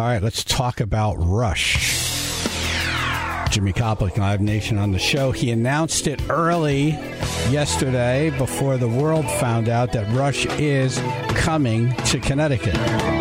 All right, let's talk about Rush. Jimmy Koplik, Live Nation on the show. He announced it early yesterday before the world found out that Rush is coming to Connecticut.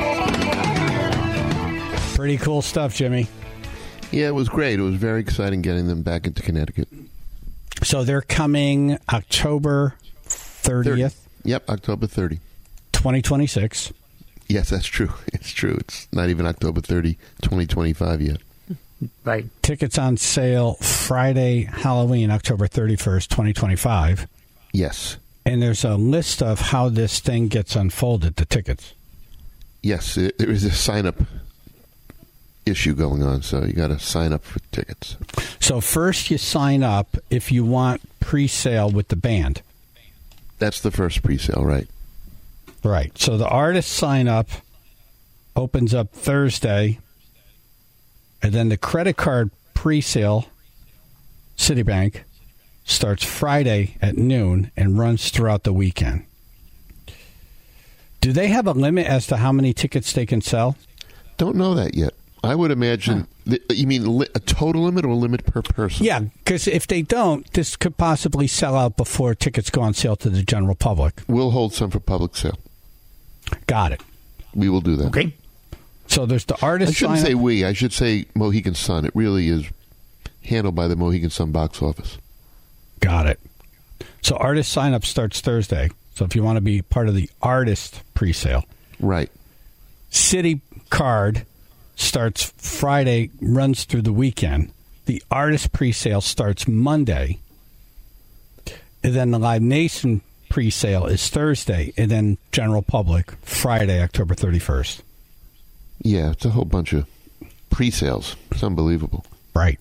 Pretty cool stuff, Jimmy. Yeah, it was great. It was very exciting getting them back into Connecticut. So they're coming October 30th? Yep, October 30. 2026. Yes, that's true. It's true. It's not even October 30, 2025 yet. Right. Tickets on sale Friday, Halloween, October 31st, 2025. Yes. And there's a list of how this thing gets unfolded, the tickets. Yes, there is a sign-up issue going on, so you got to sign up for tickets. So first you sign up if you want pre-sale with the band. That's the first pre-sale, right? Right. So the artist sign up opens up Thursday, and then the credit card pre-sale, Citibank, starts Friday at noon and runs throughout the weekend. Do they have a limit as to how many tickets they can sell? Don't know that yet. I would imagine, you mean a total limit or a limit per person? Yeah, because if they don't, this could possibly sell out before tickets go on sale to the general public. We'll hold some for public sale. Got it. We will do that. Okay. So there's the artist. I shouldn't say we. I should say Mohegan Sun. It really is handled by the Mohegan Sun box office. Got it. So artist sign up starts Thursday. So if you want to be part of the artist pre-sale. Right. City card starts Friday, runs through the weekend. The artist pre-sale starts Monday. And then the Live Nation pre-sale is Thursday. And then general public, Friday, October 31st. Yeah, it's a whole bunch of pre-sales. It's unbelievable. Right.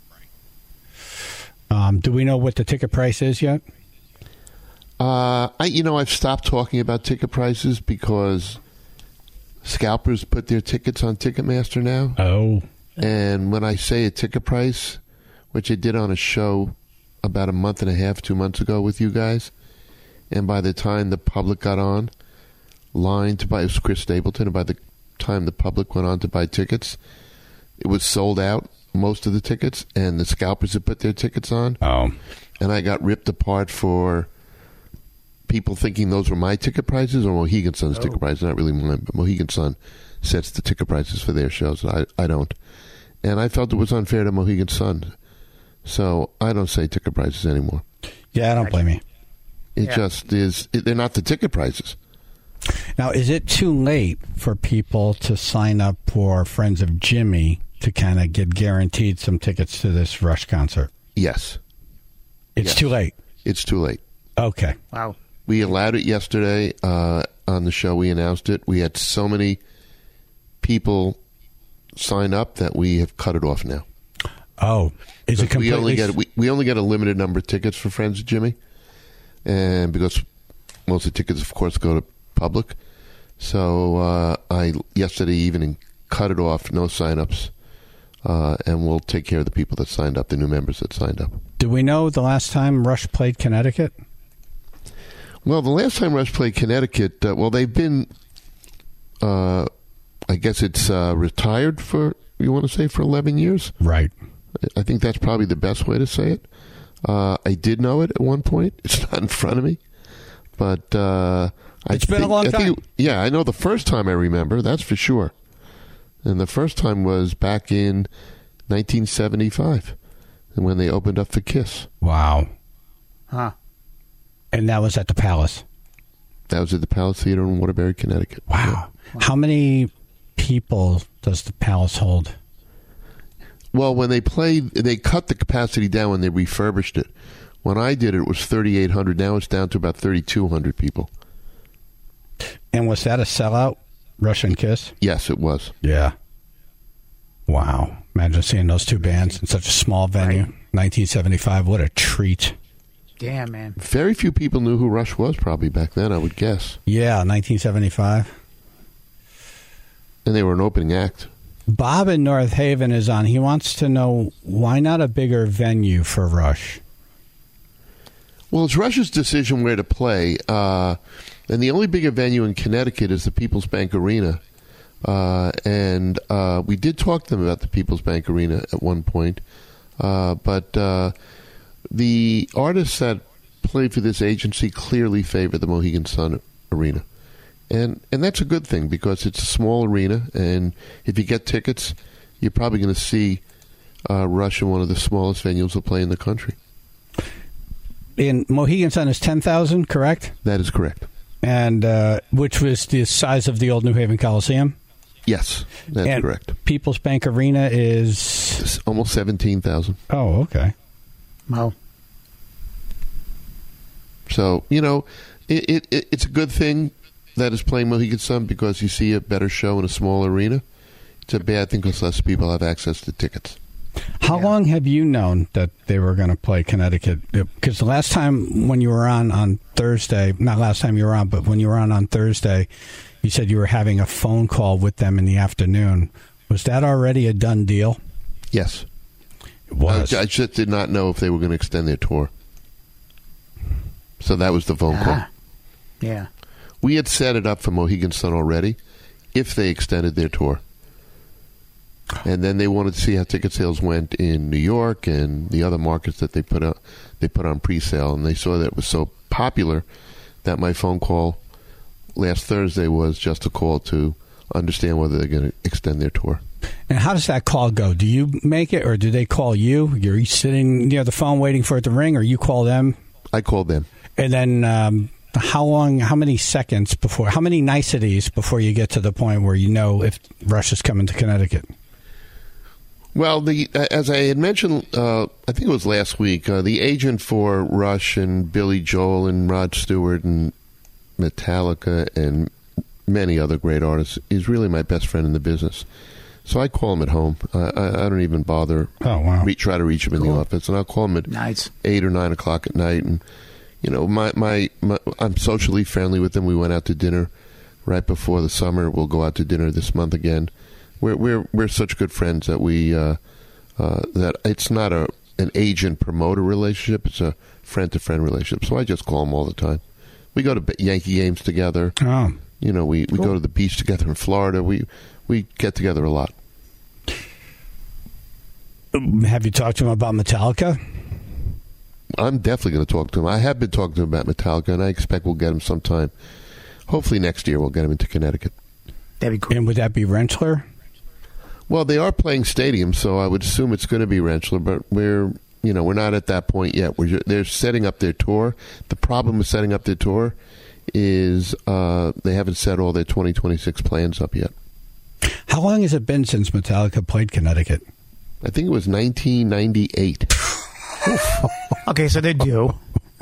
Do we know what the ticket price is yet? I've stopped talking about ticket prices because scalpers put their tickets on Ticketmaster now. Oh. And when I say a ticket price, which I did on a show about a month and a half, 2 months ago with you guys, and by the time the public got on line to buy, it was Chris Stapleton, and by the time the public went on to buy tickets, it was sold out, most of the tickets, and the scalpers had put their tickets on. Oh. And I got ripped apart for people thinking those were my ticket prices or Mohegan Sun's ticket prices. Not really mine, but Mohegan Sun sets the ticket prices for their shows. I don't. And I felt it was unfair to Mohegan Sun. So I don't say ticket prices anymore. Yeah, I don't blame you. It just is. They're not the ticket prices. Now, is it too late for people to sign up for Friends of Jimmy to kind of get guaranteed some tickets to this Rush concert? Yes. It's too late. It's too late. Okay. Wow. We allowed it yesterday on the show. We announced it. We had so many people sign up that we have cut it off now. Oh, is it completely? We only get a limited number of tickets for Friends of Jimmy, and because most of the tickets, of course, go to public. So I yesterday evening cut it off. No sign-ups, and we'll take care of the people that signed up, the new members that signed up. Do we know the last time Rush played Connecticut? Well, the last time Rush played Connecticut, they've been, I guess it's retired for, you want to say, for 11 years? Right. I think that's probably the best way to say it. I did know it at one point. It's not in front of me. But it's been a long time. I know the first time I remember, that's for sure. And the first time was back in 1975, when they opened up for Kiss. Wow. Huh. And that was at the Palace. That was at the Palace Theater in Waterbury, Connecticut. Wow. How many people does the Palace hold? Well, when they played, they cut the capacity down when they refurbished it. When I did it, it was 3,800. Now it's down to about 3,200 people. And was that a sellout, Rush and Kiss? Yes, it was. Yeah. Wow. Imagine seeing those two bands in such a small venue. Right. 1975. What a treat. Damn, man. Very few people knew who Rush was probably back then, I would guess. Yeah, 1975. And they were an opening act. Bob in North Haven is on. He wants to know, why not a bigger venue for Rush? Well, it's Rush's decision where to play. And the only bigger venue in Connecticut is the People's Bank Arena. And we did talk to them about the People's Bank Arena at one point. But the artists that played for this agency clearly favor the Mohegan Sun Arena. And that's a good thing because it's a small arena, and if you get tickets, you're probably going to see Rush in one of the smallest venues to play in the country. In Mohegan Sun is 10,000, correct? That is correct. And which was the size of the old New Haven Coliseum? Yes, that's correct. People's Bank Arena is It's almost 17,000. Oh, okay. Wow. So, it's a good thing that is playing Mohegan Sun because you see a better show in a small arena. It's a bad thing because less people have access to tickets. How long have you known that they were going to play Connecticut? Because the last time when you were on Thursday, not last time you were on, but when you were on Thursday, you said you were having a phone call with them in the afternoon. Was that already a done deal? Yes. It was. I just did not know if they were going to extend their tour. So that was the phone call. Yeah. We had set it up for Mohegan Sun already if they extended their tour. And then they wanted to see how ticket sales went in New York and the other markets that they put on pre-sale. And they saw that it was so popular that my phone call last Thursday was just a call to understand whether they're going to extend their tour. And how does that call go? Do you make it, or do they call you? You're sitting near the phone waiting for it to ring, or you call them? I called them. And then how many seconds before, how many niceties before you get to the point where you know if Rush is coming to Connecticut? Well, as I had mentioned, I think it was last week, the agent for Rush and Billy Joel and Rod Stewart and Metallica and many other great artists is really my best friend in the business. So I call him at home. I don't even bother try to reach him in the office, and I'll call him at 8 or 9 o'clock at night. And I'm socially friendly with him. We went out to dinner right before the summer. We'll go out to dinner this month again. We're such good friends that that it's not an agent promoter relationship. It's a friend to friend relationship. So I just call him all the time. We go to Yankee games together. Oh. We go to the beach together in Florida. We get together a lot. Have you talked to him about Metallica? I'm definitely going to talk to him. I have been talking to him about Metallica, and I expect we'll get him sometime. Hopefully next year we'll get him into Connecticut. That'd be cool. And would that be Rentschler? Well, they are playing stadiums, so I would assume it's going to be Rentschler, but we're not at that point yet. They're setting up their tour. The problem with setting up their tour is they haven't set all their 2026 plans up yet. How long has it been since Metallica played Connecticut? I think it was 1998. Okay, so they do.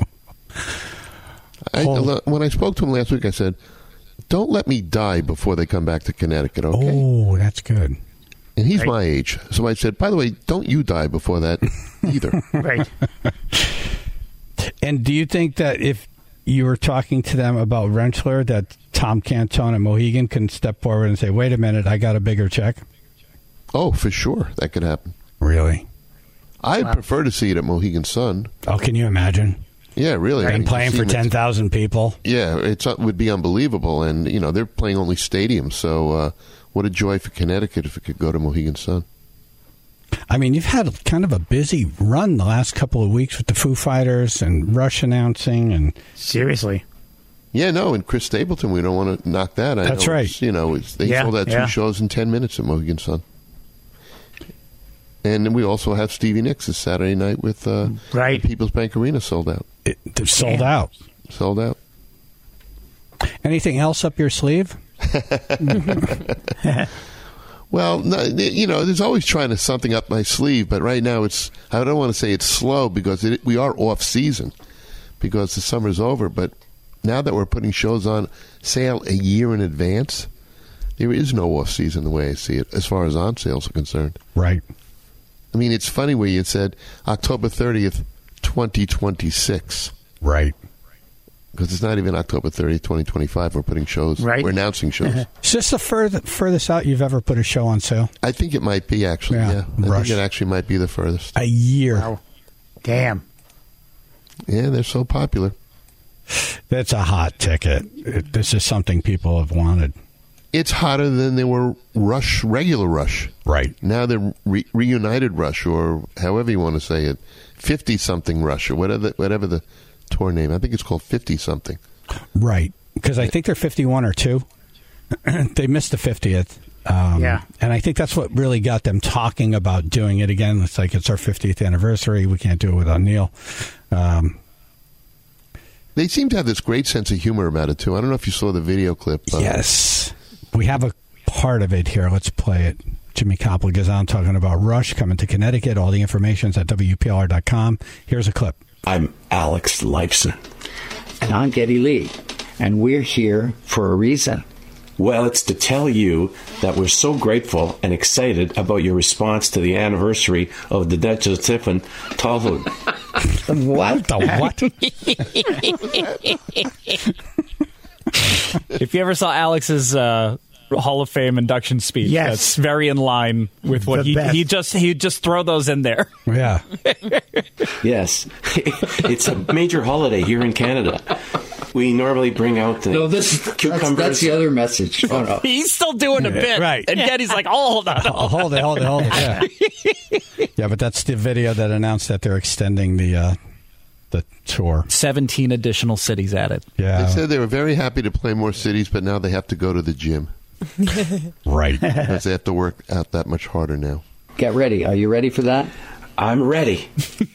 When I spoke to him last week, I said, don't let me die before they come back to Connecticut, okay? Oh, that's good. And he's my age. So I said, by the way, don't you die before that either. Right. And do you think that if you were talking to them about Rentschler, that Tom Cantone and Mohegan can step forward and say, wait a minute, I got a bigger check? Oh, for sure. That could happen. Really? I'd prefer to see it at Mohegan Sun. Oh, can you imagine? Yeah, really. And playing for 10,000 people. Yeah, it would be unbelievable. And, they're playing only stadiums. So what a joy for Connecticut if it could go to Mohegan Sun. I mean, you've had kind of a busy run the last couple of weeks with the Foo Fighters and Rush announcing. And seriously. Yeah, no, and Chris Stapleton, we don't want to knock that. That's right. They sold out 2 shows in 10 minutes at Mohegan Sun. And then we also have Stevie Nicks this Saturday night with the People's Bank Arena sold out. They're sold out. Sold out. Anything else up your sleeve? Well, no, there's always trying to something up my sleeve, but right now I don't want to say it's slow because we are off season because the summer's over. But now that we're putting shows on sale a year in advance, there is no off season the way I see it as far as on sales are concerned. Right. I mean, it's funny where you said October 30th, 2026. Right. Because it's not even October 30th, 2025. We're putting shows. Right. We're announcing shows. Is this the furthest out you've ever put a show on sale? I think it might be, actually. Yeah. I think it actually might be the furthest. A year. Wow. Damn. Yeah, they're so popular. That's a hot ticket. This is something people have wanted. It's hotter than they were regular Rush. Right. Now they're reunited Rush, or however you want to say it, 50-something Rush, or whatever the tour name. I think it's called 50-something. Right. Because I think they're 51 or 2. They missed the 50th. Yeah. And I think that's what really got them talking about doing it again. It's like, it's our 50th anniversary. We can't do it without Neil. They seem to have this great sense of humor about it, too. I don't know if you saw the video clip. Yes. We have a part of it here. Let's play it. Jimmy Coppel goes on talking about Rush coming to Connecticut. All the information's at WPLR.com. Here's a clip. I'm Alex Lifeson. And I'm Geddy Lee. And we're here for a reason. Well, it's to tell you that we're so grateful and excited about your response to the anniversary of the Dutch Tiffin Talhood. What? The what? If you ever saw Alex's Hall of Fame induction speech, Yes. that's very in line with what The best. he'd just throw those in there. Yeah. Yes, it's a major holiday here in Canada. We normally bring out the cucumbers. That's the other message. Oh, no. He's still doing a bit, Right. And Geddy's like, "Oh, hold on." Hold it. Yeah. Yeah, but that's the video that announced that they're extending the tour. 17 additional cities added. Yeah. They said they were very happy to play more cities, but now they have to go to the gym Right. because they have to work out that much harder now. Get ready. Are you ready for that? I'm ready.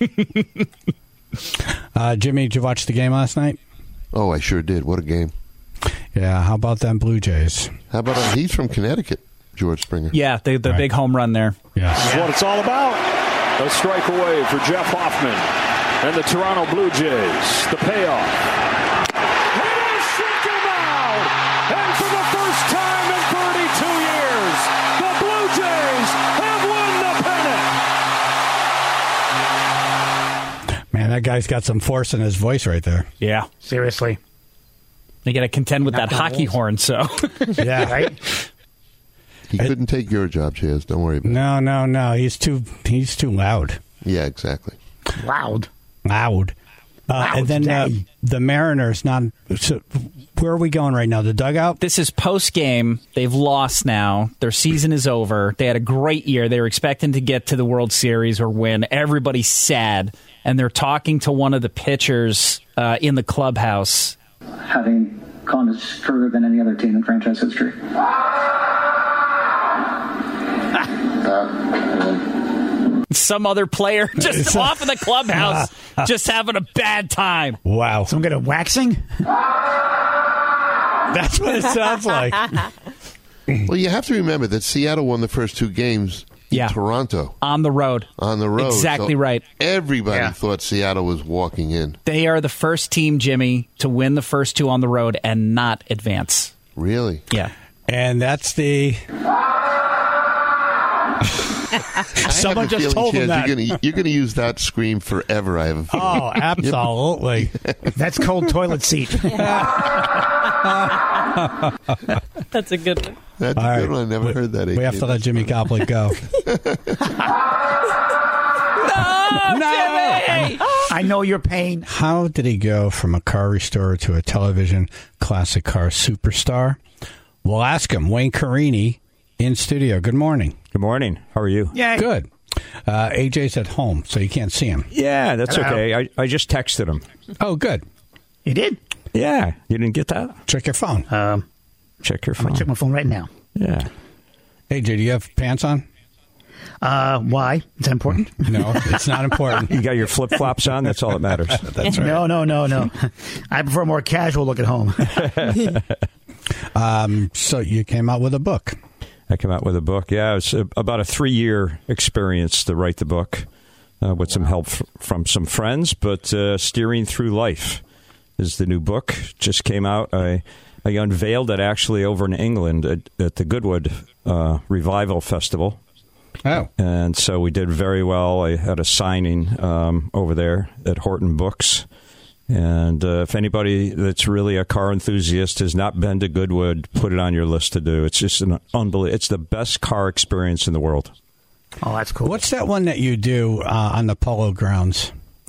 Jimmy, did you watch the game last night? Oh, I sure did. What a game. Yeah. How about them Blue Jays? How about he's from Connecticut, George Springer. Yeah, the Right. big home run there. Yeah. That's what it's all about. A strike away for Jeff Hoffman and the Toronto Blue Jays. The payoff. He struck him out! And for the first time in 32 years, the Blue Jays have won the pennant. Man, that guy's got some force in his voice right there. Yeah, Seriously. they got to contend with that Knock down hockey walls. horn. So Yeah. Right? He couldn't take your job, Chaz. Don't worry about it. No. He's too loud. Yeah, exactly. Loud. Loud. And then today. the Mariners. So where are we going right now? The dugout. this is post game. They've lost now. Their season is over. They had a great year. They were expecting to get to the World Series or win. Everybody's sad, and they're talking to one of the pitchers in the clubhouse. Having gone as further than any other team in franchise history. Some other player just off in the clubhouse, just having a bad time. Wow. Some kind of waxing? That's what it sounds like. Well, you have to remember that Seattle won the first two games in Yeah. Toronto On the road. on the road. Exactly So right. Everybody Yeah. thought Seattle was walking in. They are the first team, Jimmy, to win the first two on the road and not advance. Really? Yeah. And that's the. Someone I have a just feeling, told him Chaz, that. You're gonna use that scream forever. I have a feeling. Oh, absolutely. That's cold toilet seat. That's a good one. That's All a right. good one. I never heard that. We have to let Jimmy Copley go. I know your pain. How did he go from a car restorer to a television classic car superstar? We'll ask him. Wayne Carini in studio. Good morning. Good morning. How are you? Yeah. Good. AJ's at home, so you can't see him. Yeah, that's Hello. okay. I just texted him. Oh, good. You did? Yeah, you didn't get that? Check your phone. Check your I'm phone. going to check my phone right now. Yeah. AJ, do you have pants on? Why? Is that important? No, it's not important. You got your flip flops on? That's all that matters. That's right. No. I prefer a more casual look at home. So you came out with a book. I came out with a book. Yeah, it was about a 3-year experience to write the book with some help from some friends. But Steering Through Life is the new book. Just came out. I unveiled it actually over in England at the Goodwood Revival Festival. Oh. And so we did very well. I had a signing over there at Horton Books. And if anybody that's really a car enthusiast has not been to Goodwood, put it on your list to do. It's just an unbelievable. It's the best car experience in the world. Oh, that's cool. What's that one that you do on the Polo Grounds?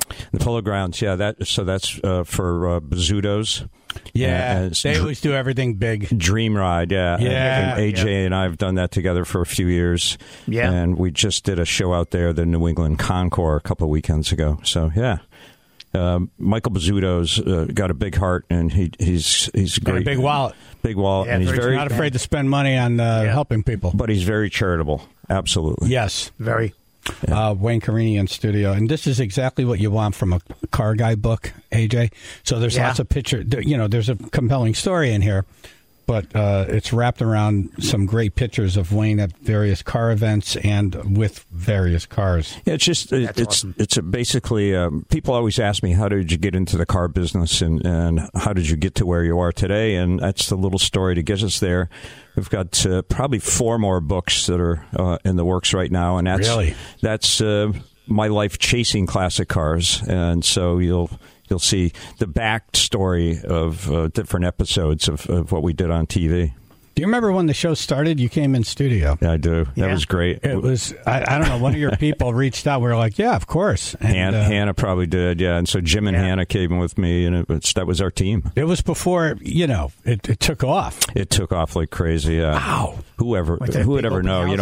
The Polo Grounds, yeah. That's for Bizzuto's. Yeah, they always do everything big. Dream Ride, yeah. Yeah. And AJ and I have done that together for a few years. Yeah. And we just did a show out there, the New England Concours, a couple of weekends ago. So, yeah. Michael Bizzuto's got a big heart, and he's great. And a big wallet. Big wallet. Yeah, and he's very Not afraid to spend money on helping people. But he's very charitable. Absolutely. Yes. Very. Wayne Carini in studio. And this is exactly what you want from a car guy book, AJ. So there's lots of pictures. There's a compelling story in here, but it's wrapped around some great pictures of Wayne at various car events and with various cars. Yeah, it's just awesome. It's basically people always ask me, how did you get into the car business and how did you get to where you are today? And that's the little story to get us there. We've got probably 4 more books that are in the works right now, and that's my life chasing classic cars. And so you'll see the backstory of different episodes of what we did on TV. Do you remember when the show started? You came in studio. Yeah, I do. That was great. It was, I don't know, one of your people reached out. We were like, yeah, of course. And, Hannah probably did, yeah. And so Jim and Hannah came with me, and that was our team. It was before, it took off. It took off like crazy, yeah. Wow. Who would ever know?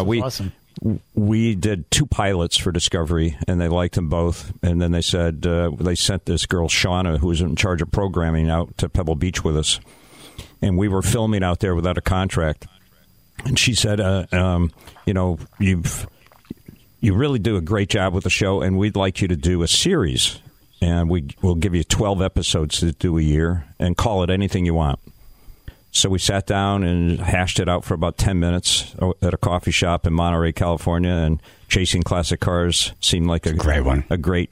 We did 2 pilots for Discovery, and they liked them both. And then they said they sent this girl, Shauna, who was in charge of programming, out to Pebble Beach with us. And we were filming out there without a contract. And she said, you really do a great job with the show, and we'd like you to do a series. And we'll give you 12 episodes to do a year and call it anything you want. So we sat down and hashed it out for about 10 minutes at a coffee shop in Monterey, California, and Chasing Classic Cars seemed like a great one. A great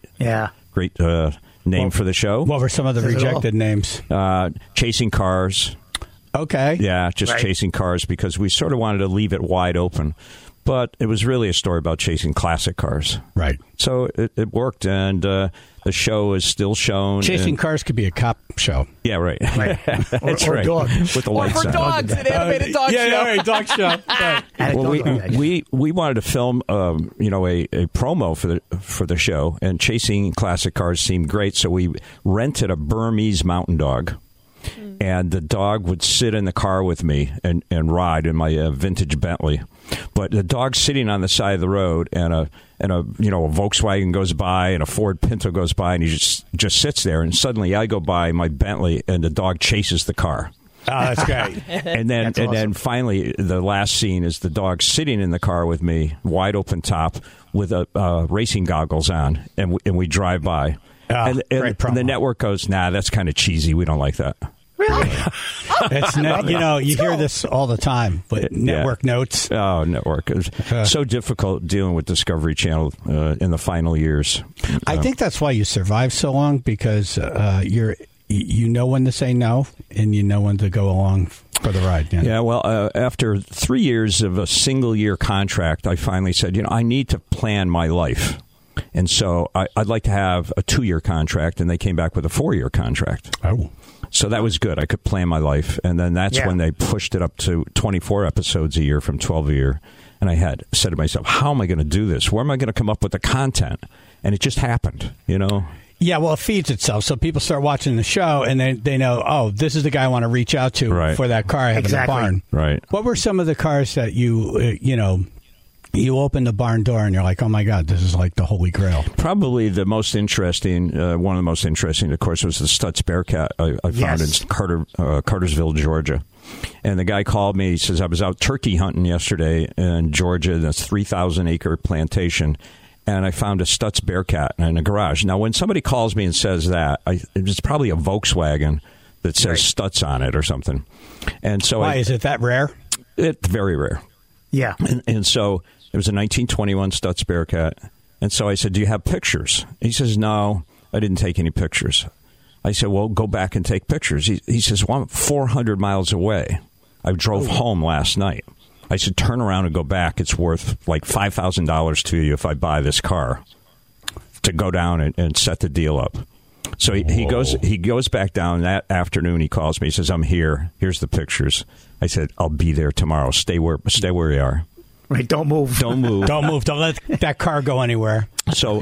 name for the show. What were some of the rejected names? Chasing Cars. Okay. Yeah, just Chasing Cars, because we sort of wanted to leave it wide open. But it was really a story about chasing classic cars. Right. So it worked, and the show is still shown. Chasing Cars could be a cop show. Yeah, right. That's right. Dog. With the lights for on. dogs, an animated dog show. Yeah, right, dog show. Right. Well, we wanted to film, a promo for the show, and Chasing Classic Cars seemed great, so we rented a Burmese mountain dog. And the dog would sit in the car with me and ride in my vintage Bentley. But the dog's sitting on the side of the road, and a Volkswagen goes by and a Ford Pinto goes by, and he just sits there. And suddenly I go by my Bentley, and the dog chases the car. Oh, that's great. And then finally, the last scene is the dog sitting in the car with me, wide open top, with racing goggles on, and we drive by. And the network goes, nah, that's kind of cheesy. We don't like that. Really? It's you hear this all the time, but network notes. Oh, network. It was so difficult dealing with Discovery Channel in the final years. I think that's why you survive so long, because you know when to say no, and you know when to go along for the ride. Yeah, well, after 3 years of a single-year contract, I finally said, I need to plan my life. And so I'd like to have a 2-year contract, and they came back with a 4-year contract. Oh. So that was good. I could plan my life. And then that's when they pushed it up to 24 episodes a year from 12 a year. And I had said to myself, how am I going to do this? Where am I going to come up with the content? And it just happened, Yeah, well, it feeds itself. So people start watching the show, and they know, oh, this is the guy I want to reach out to for that car I have in the barn. Right. What were some of the cars that you open the barn door and you're like, oh, my God, this is like the Holy Grail? Probably the most interesting, one of the most interesting, of course, was the Stutz Bearcat I found in Cartersville, Georgia. And the guy called me. He says, I was out turkey hunting yesterday in Georgia, this 3,000-acre plantation, and I found a Stutz Bearcat in a garage. Now, when somebody calls me and says that, it's probably a Volkswagen that says Stutz on it or something. And so why is it that rare? It's very rare. Yeah. And so it was a 1921 Stutz Bearcat. And so I said, do you have pictures? He says, no, I didn't take any pictures. I said, well, go back and take pictures. He says, well, I'm 400 miles away. I drove home last night. I said, turn around and go back. It's worth like $5,000 to you if I buy this car, to go down and set the deal up. So he goes back down that afternoon. He calls me. He says, I'm here. Here's the pictures. I said, I'll be there tomorrow. Stay where you are. Right, don't move. Don't move. Don't move. Don't let that car go anywhere. So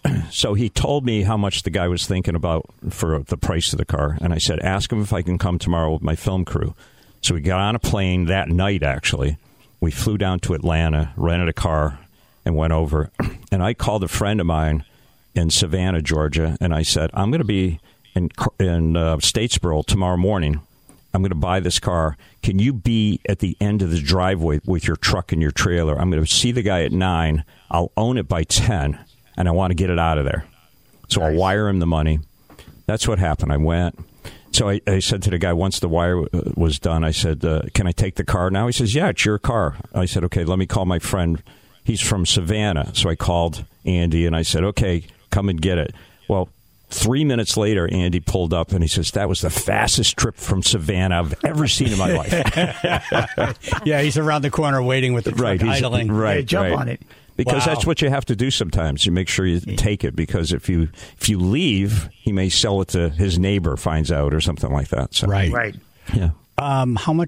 So he told me how much the guy was thinking about for the price of the car. And I said, ask him if I can come tomorrow with my film crew. So we got on a plane that night, actually. We flew down to Atlanta, rented a car, and went over. And I called a friend of mine in Savannah, Georgia, and I said, I'm going to be in Statesboro tomorrow morning. I'm going to buy this car. Can you be at the end of the driveway with your truck and your trailer? I'm going to see the guy at 9. I'll own it by 10, and I want to get it out of there. So I'll wire him the money. That's what happened. I went. So I said to the guy, once the wire was done, I said, can I take the car now? He says, yeah, it's your car. I said, okay, let me call my friend. He's from Savannah. So I called Andy, and I said, okay, come and get it. Well, 3 minutes later, Andy pulled up, and he says, that was the fastest trip from Savannah I've ever seen in my life. Yeah, he's around the corner waiting with the truck idling. Right, jump on it. Because that's what you have to do sometimes. You make sure you take it, because if you leave, he may sell it to his neighbor, finds out, or something like that. So. Right. Yeah. I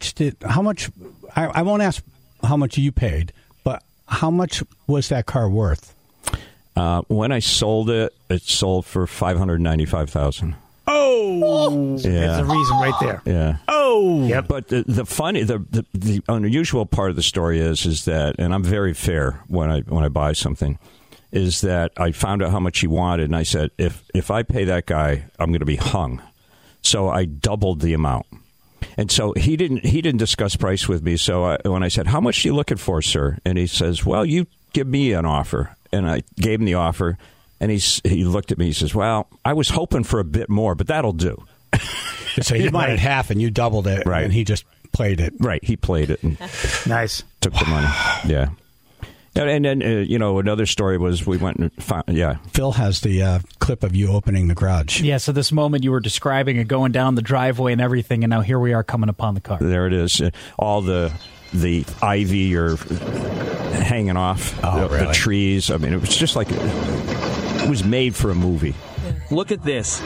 won't ask how much you paid, but how much was that car worth? When I sold it, it sold for $595,000. Oh, yeah. That's the reason right there. Yeah. Oh, yep. But the unusual part of the story is that, and I'm very fair when I buy something, is that I found out how much he wanted, and I said, if I pay that guy, I'm going to be hung. So I doubled the amount. And so he didn't discuss price with me. So when I said, how much are you looking for, sir? And he says, well, you give me an offer. And I gave him the offer, and he looked at me. He says, well, I was hoping for a bit more, but that'll do. So he wanted half, and you doubled it, right? And he just played it. Right, he played it. And nice. Took the money. Yeah. And then, another story was we went and found, Phil has the clip of you opening the garage. Yeah, so this moment you were describing it going down the driveway and everything, and now here we are coming upon the car. There it is. All the ivy or hanging off the trees. I mean, it was just like it was made for a movie. Look at this.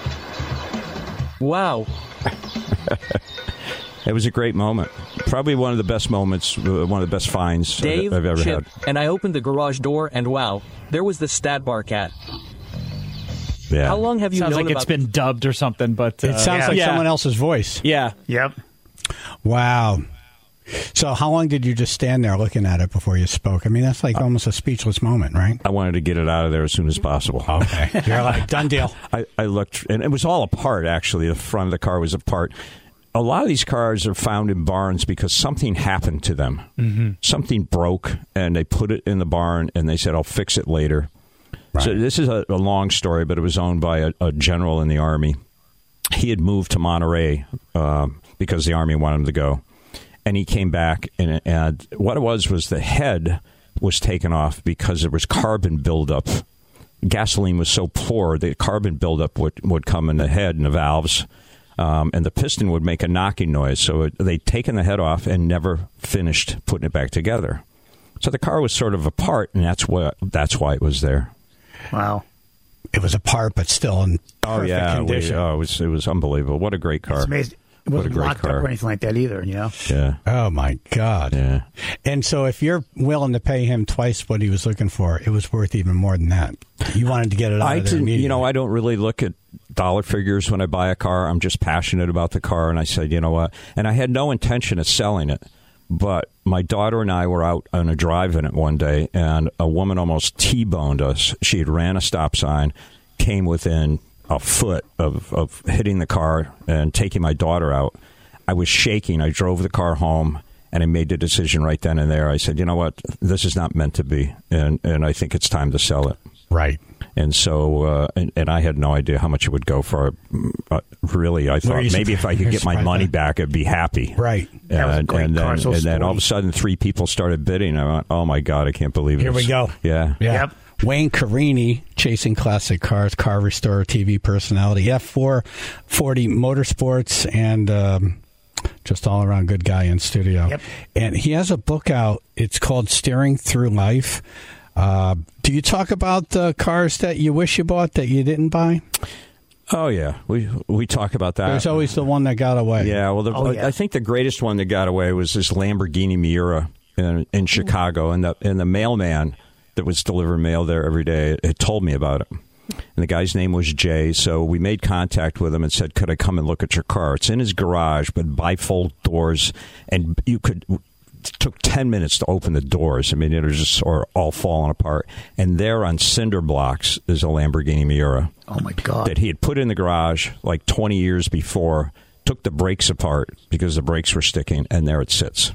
Wow. It was a great moment. Probably one of the best moments, one of the best finds Dave, I've ever Chip, had. And I opened the garage door, and wow, there was the Stat Bar cat. Yeah. How long have you known Sounds like about it's been dubbed or something, but... it sounds like someone else's voice. Yeah. Yep. Wow. So how long did you just stand there looking at it before you spoke? I mean, that's like almost a speechless moment, right? I wanted to get it out of there as soon as possible. Okay. You're like, done deal. I looked, and it was all apart, actually. The front of the car was apart. A lot of these cars are found in barns because something happened to them. Mm-hmm. Something broke, and they put it in the barn, and they said, I'll fix it later. Right. So this is a long story, but it was owned by a general in the Army. He had moved to Monterey because the Army wanted him to go. And he came back, and what it was the head was taken off because there was carbon buildup. Gasoline was so poor, the carbon buildup would come in the head and the valves, and the piston would make a knocking noise. So they'd taken the head off and never finished putting it back together. So the car was sort of apart, and that's why it was there. Wow. It was apart, but still in perfect condition. It was unbelievable. What a great car. It's amazing. It wasn't locked up or anything like that either, Yeah. Oh, my God. Yeah. And so if you're willing to pay him twice what he was looking for, it was worth even more than that. You wanted to get it out of there immediately. I don't really look at dollar figures when I buy a car. I'm just passionate about the car, and I said, you know what? And I had no intention of selling it, but my daughter and I were out on a drive in it one day, and a woman almost T-boned us. She had ran a stop sign, came within a foot of hitting the car and taking my daughter out. I was shaking. I drove the car home, and I made the decision right then and there. I said, you know what? This is not meant to be, and I think it's time to sell it. Right. And so, and I had no idea how much it would go for. Really, I thought maybe if I could get my money back, I'd be happy. Right. And then all of a sudden, 3 people started bidding. I went, oh, my God, I can't believe it. Here we go. Yeah. Yep. Wayne Carini, Chasing Classic Cars, car restorer, TV personality, F440 Motorsports, and just all around good guy in studio. Yep. And he has a book out. It's called Steering Through Life. Do you talk about the cars that you wish you bought that you didn't buy? Oh, yeah. We talk about that. There's always the one that got away. Yeah. Well, I think the greatest one that got away was this Lamborghini Miura in Chicago, and the mailman that was delivering mail there every day had told me about it. And the guy's name was Jay, so we made contact with him and said, could I come and look at your car? It's in his garage, but bifold doors, and it took 10 minutes to open the doors. I mean, it was just all falling apart. And there on cinder blocks is a Lamborghini Miura. Oh, my God. That he had put in the garage like 20 years before, took the brakes apart because the brakes were sticking, and there it sits.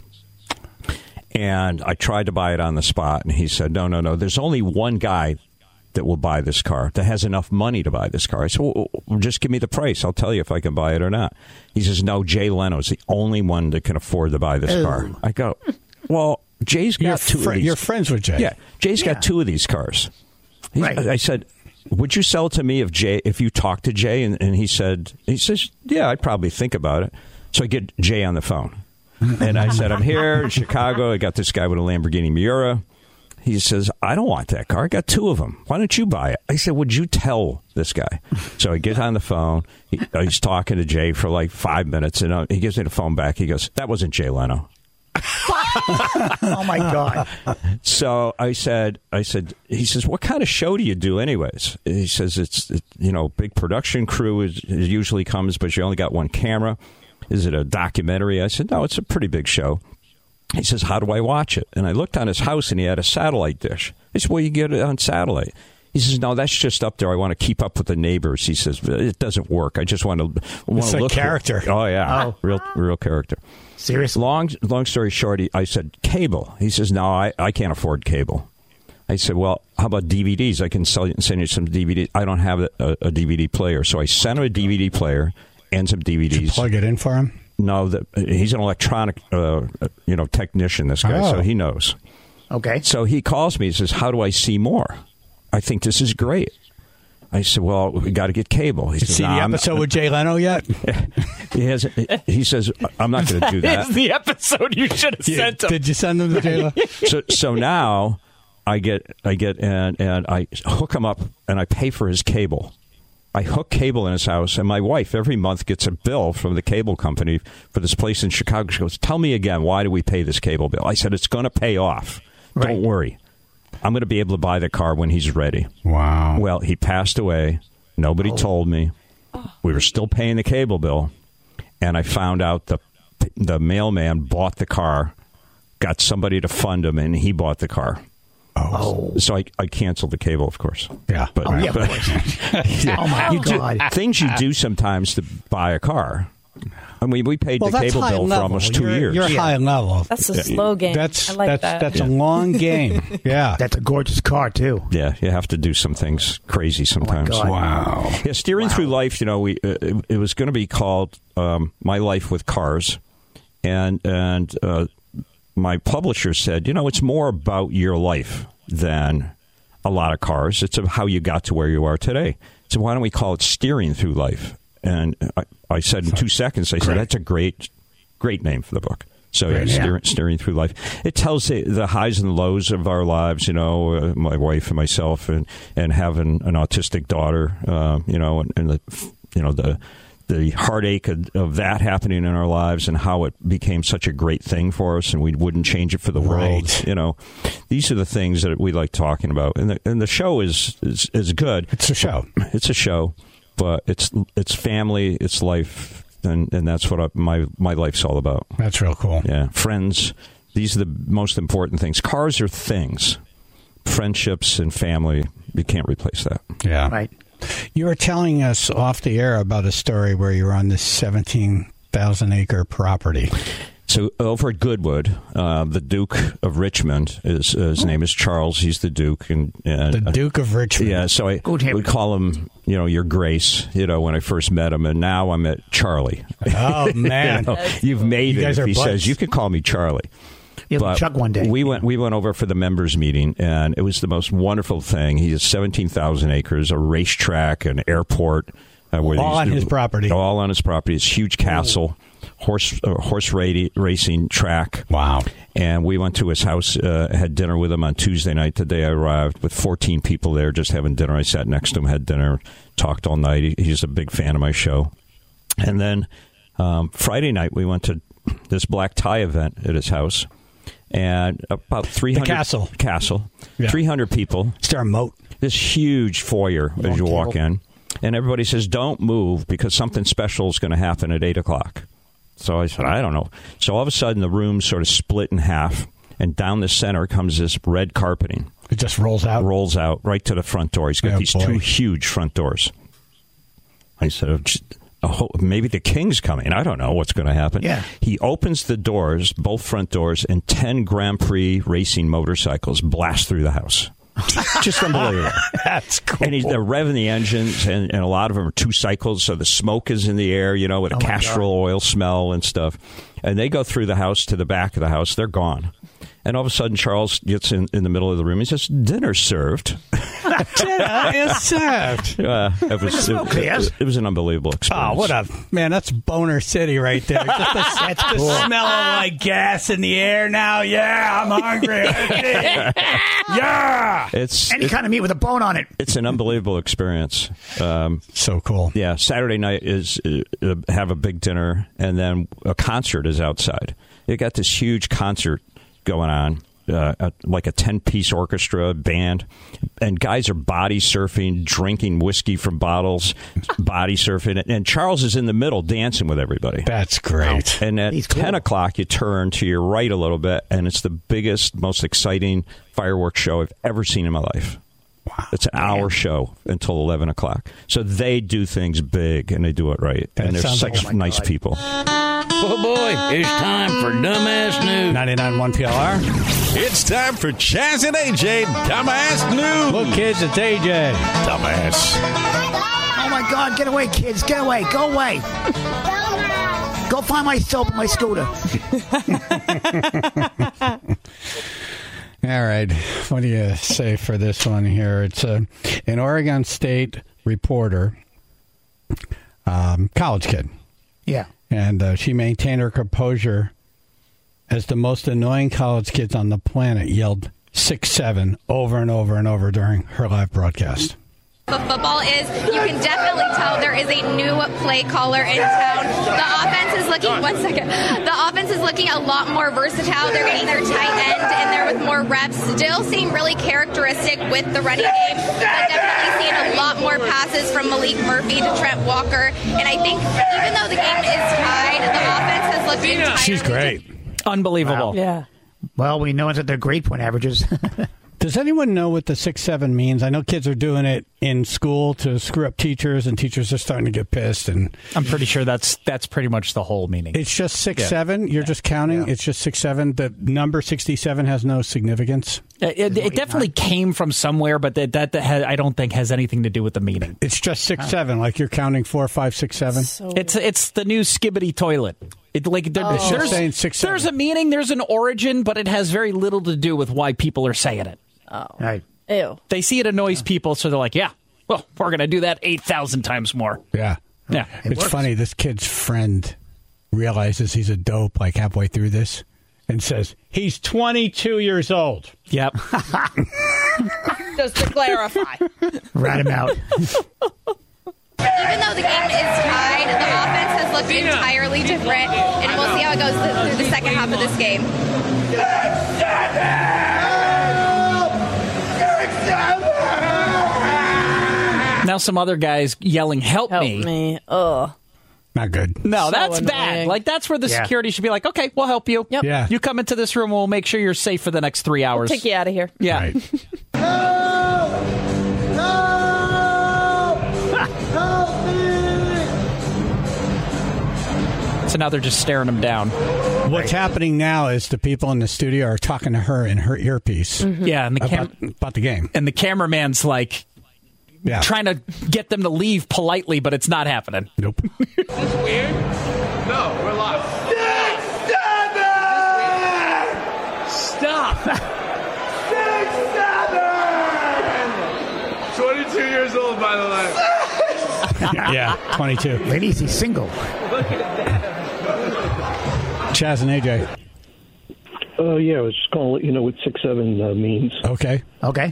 And I tried to buy it on the spot, and he said, no, there's only one guy that will buy this car, that has enough money to buy this car. I said, well, just give me the price. I'll tell you if I can buy it or not. He says, no, Jay Leno's the only one that can afford to buy this car. I go, well, Jay's got two of these. You're friends with Jay. Yeah, Jay's got two of these cars. Right. I said, would you sell it to me if you talked to Jay? And he says, yeah, I'd probably think about it. So I get Jay on the phone. And I said, I'm here in Chicago. I got this guy with a Lamborghini Miura. He says, I don't want that car. I got two of them. Why don't you buy it? I said, would you tell this guy? So I get on the phone. He's talking to Jay for like 5 minutes, and he gives me the phone back. He goes, that wasn't Jay Leno. Oh, my God. So I said, he says, what kind of show do you do anyways? He says, it's big production crew usually comes, but you only got one camera. Is it a documentary? I said, no, it's a pretty big show. He says, how do I watch it? And I looked on his house, and he had a satellite dish. I said, well, you get it on satellite. He says, no, that's just up there. I want to keep up with the neighbors. He says, it doesn't work. I just want to look. Character. Oh, yeah. Oh. Real character. Seriously? Long story short, I said, cable. He says, no, I can't afford cable. I said, well, how about DVDs? I can send you some DVDs. I don't have a DVD player. So I sent him a DVD player and some DVDs. Did you plug it in for him? No, he's an electronic, technician, this guy, so he knows. Okay. So he calls me. He says, how do I see more? I think this is great. I said, well, we got to get cable. He says, see the episode with Jay Leno yet? He says, I'm not going to do that. It's the episode you should have sent him. Did you send him to Jay Leno? So now I get and I hook him up, and I pay for his cable. I hook cable in his house, and my wife every month gets a bill from the cable company for this place in Chicago. She goes, tell me again, why do we pay this cable bill? I said, it's going to pay off. Right. Don't worry. I'm going to be able to buy the car when he's ready. Wow. Well, he passed away. Nobody told me. We were still paying the cable bill, and I found out the mailman bought the car, got somebody to fund him, and he bought the car. Oh. So I canceled the cable, of course. Yeah. But, of course. Oh, my God. Things you do sometimes to buy a car. I mean, we paid the cable bill for almost 2 years. You're high level. That's a slow game. That's I like that. That's a long game. Yeah. That's a gorgeous car, too. Yeah, you have to do some things crazy sometimes. Oh, my God. Wow. Yeah, Steering Through Life, it was going to be called My Life with Cars. And my publisher said, it's more about your life than a lot of cars. It's how you got to where you are today. So why don't we call it Steering Through Life? And I said in 2 seconds, I said, that's a great name for the book. So Steering Through Life. It tells the highs and lows of our lives, my wife and myself, and having an autistic daughter, and the heartache of that happening in our lives, and how it became such a great thing for us, and we wouldn't change it for the world. These are the things that we like talking about, and the show is good. It's a show. It's a show, but it's family, it's life, and that's what my life's all about. That's real cool. Yeah, friends. These are the most important things. Cars are things. Friendships and family, you can't replace that. Yeah. Right. You were telling us off the air about a story where you were on this 17,000-acre property. So over at Goodwood, the Duke of Richmond, his name is Charles. He's the Duke. And the Duke of Richmond. Yeah, so I would call him, Your Grace, when I first met him. And now I'm at Charlie. Oh, man. You've made you it. Guys if are he buds. says, you can call me Charlie. But Chuck one day. We went over for the members meeting, and it was the most wonderful thing. He has 17,000 acres, a racetrack, an airport. All on his property. All on his property. It's a huge castle, horse racing track. Wow. And we went to his house, had dinner with him on Tuesday night, the day I arrived, with 14 people there just having dinner. I sat next to him, had dinner, talked all night. He's a big fan of my show. And then Friday night, we went to this black tie event at his house. and about 300 castle, Yeah. 300 people. Is there a moat? This huge foyer as you walk in, and everybody says, "Don't move because something special is going to happen at 8:00." So I said, "I don't know." So all of a sudden, the room sort of split in half, and down the center comes this red carpeting. It just rolls out right to the front door. He's got these two huge front doors. I said, "Oh, maybe the king's coming. I don't know what's going to happen." Yeah. He opens the doors, both front doors, and 10 Grand Prix racing motorcycles blast through the house. Just unbelievable. That's cool. And they're revving the engines, and a lot of them are 2 cycles, so the smoke is in the air, with a castor oil smell and stuff. And they go through the house to the back of the house. They're gone. And all of a sudden, Charles gets in the middle of the room. He says, "Dinner's served." Dinner is served. It was an unbelievable experience. That's Boner City right there. Just the smell of like gas in the air now. Yeah, I'm hungry. Yeah. Any kind of meat with a bone on it. It's an unbelievable experience. So cool. Yeah, Saturday night is have a big dinner, and then a concert is outside. You got this huge concert going on, like a 10-piece orchestra band, and guys are body surfing, drinking whiskey from bottles, body surfing, and Charles is in the middle dancing with everybody. That's great. And at 10 o'clock, you turn to your right a little bit, and it's the biggest, most exciting fireworks show I've ever seen in my life. Wow. It's an hour show until 11 o'clock. So they do things big, and they do it right. And they're such nice people. Oh, boy, it's time for Dumbass News. 99.1 PLR. It's time for Chaz and AJ Dumbass News. Look, kids, it's AJ. Dumbass. Oh, my God. Get away, kids. Get away. Go away. Go find my soap and my scooter. All right. What do you say for this one here? It's an Oregon State reporter, college kid. Yeah. And she maintained her composure as the most annoying college kids on the planet yelled 6-7 over and over and over during her live broadcast. The football is, you can definitely tell there is a new play caller in town. The offense is looking, the offense is looking a lot more versatile. They're getting their tight end in there with more reps. Still seem really characteristic with the running game, but definitely seeing a lot more passes from Malik Murphy to Trent Walker. And I think even though the game is tied, the offense has looked entirely She's great. Unbelievable. Wow. Yeah. Well, we know that they're grade point averages. Does anyone know what the 6-7 means? I know kids are doing it in school to screw up teachers, and teachers are starting to get pissed. And I'm pretty sure that's pretty much the whole meaning. It's just 6-7. You're just counting. Yeah. It's just 6-7. The number 67 has no significance. It definitely came from somewhere, but that I don't think has anything to do with the meaning. It's just 6-7, like you're counting 4, 5, 6, 7. So it's the new skibbity toilet. It's just saying 6-7. There's a meaning, there's an origin, but it has very little to do with why people are saying it. Oh. Right. Ew. They see it annoys people, so they're like, yeah, well, we're going to do that 8,000 times more. Yeah. Yeah. It's funny. This kid's friend realizes he's a dope like halfway through this and says, he's 22 years old. Yep. Just to clarify. Rat him out. Even though the game is tied, the offense has looked entirely different, and we'll see how it goes through the second half of this game. Now some other guys yelling, help me. Ugh. Not good. No, So that's annoying. bad. Like, that's where the security should be like, okay, we'll help you. Yep. Yeah. You come into this room, we'll make sure you're safe for the next 3 hours. Take you out of here. Yeah. Right. So now they're just staring him down. What's happening now is the people in the studio are talking to her in her earpiece. Mm-hmm. Yeah, and about the game. And the cameraman's like trying to get them to leave politely, but it's not happening. Nope. Is this weird? No, we're live. Stop! 6-7! 22 years old, by the way. Yeah, 22. Ladies, he's single. Look at that. Chaz and AJ. Yeah, I was just going to let you know what 6-7 means. Okay. Okay.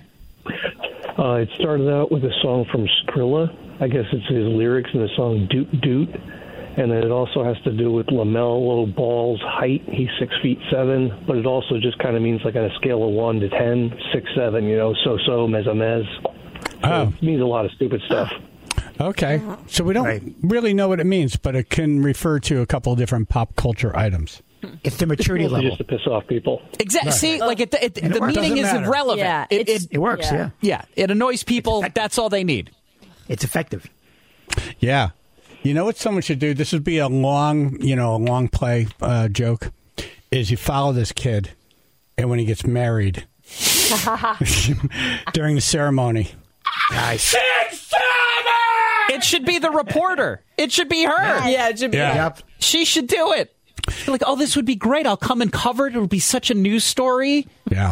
It started out with a song from Skrilla. I guess it's his lyrics in the song Doot Doot. And then it also has to do with LaMelo Ball's height. He's 6'7", but it also just kind of means like on a scale of 1 to 10, 6'7", so, mez. So it means a lot of stupid stuff. Okay. So we don't really know what it means, but it can refer to a couple of different pop culture items. It's the maturity level. Just to piss off people. Exactly. Right. See, like the meaning is irrelevant. Yeah, it works, yeah. Yeah, it annoys people. That's all they need. It's effective. Yeah. You know what someone should do? This would be a long play joke, is you follow this kid, and when he gets married, during the ceremony. Nice. It should be the reporter. It should be her. Yeah, it should be. Yeah. Yep. She should do it. Like, oh, this would be great. I'll come and cover it. It would be such a news story. Yeah.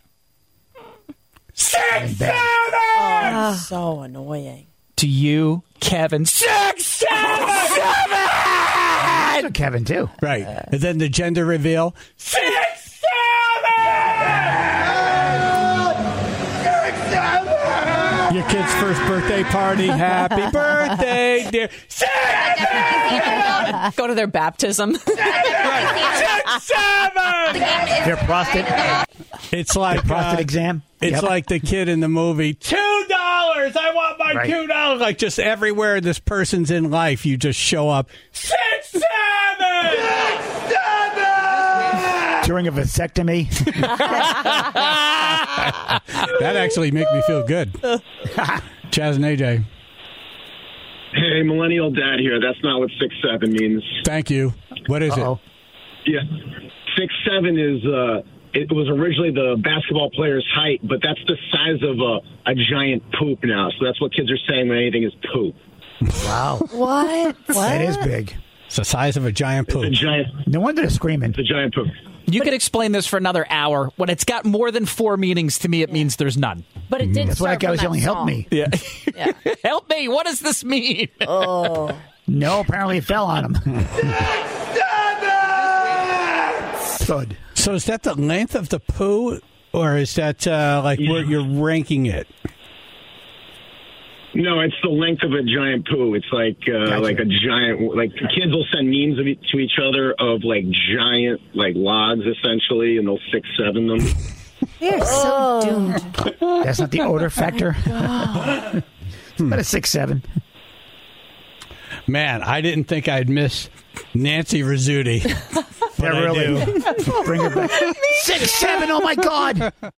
6'7". So annoying. To you, Kevin. 6'7". Kevin too. Right. And then the gender reveal. 6'7". Your kid's first birthday party. Happy birthday, dear. 6'7". Go to their baptism. 6'7". Their prostate. It's like prostate exam. It's like the kid in the movie. $2. I want my $2. Like just everywhere this person's in life, you just show up. 6'7". During a vasectomy. That actually make me feel good. Chaz and AJ. Hey, millennial dad here. That's not what 6'7" means. Thank you. What is it? Yeah, 6'7" is. It was originally the basketball player's height, but that's the size of a giant poop now. So that's what kids are saying when anything is poop. Wow. What? That is big. It's the size of a giant poop. It's a giant. No wonder they're screaming. It's a giant poop. You could explain this for another hour. When it's got more than 4 meanings, to me, it means there's none. But it did. That's why that guy was yelling, "Help me!" Yeah. Help me! What does this mean? Oh. No, apparently it fell on him. Good. So is that the length of the poo, or is that where you're ranking it? No, it's the length of a giant poo. It's like like a giant. Like kids will send memes to each other of like giant logs essentially, and they'll 6'7" them. You're so doomed. That's not the odor factor. About a 6'7". Man, I didn't think I'd miss Nancy Rizzuti. Yeah, really. Bring her back. 6'7", oh my God.